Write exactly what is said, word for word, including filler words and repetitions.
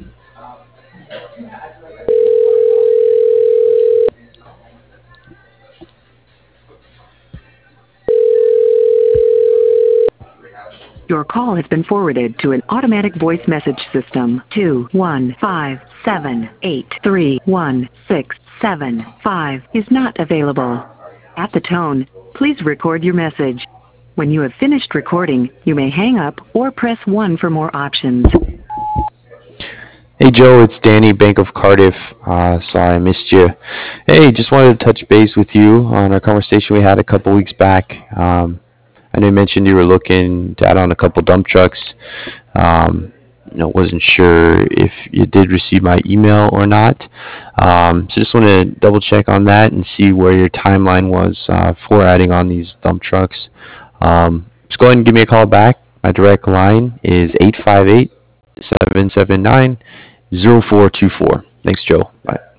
Your call has been forwarded to an automatic voice message system. two one five seven eight three one six seven five is not available. At the tone, please record your message. When you have finished recording, you may hang up or press one for more options. Hey Joe, it's Danny, Bank of Cardiff. Uh, sorry I missed you. Hey, just wanted to touch base with you on our conversation we had a couple weeks back. Um, I know you mentioned you were looking to add on a couple dump trucks. Um, you know, wasn't sure if you did receive my email or not. Um, so just want to double check on that and see where your timeline was uh, for adding on these dump trucks. Um, just go ahead and give me a call back. My direct line is eight five eight, seven seven nine, zero four two four. Thanks, Joe. Bye.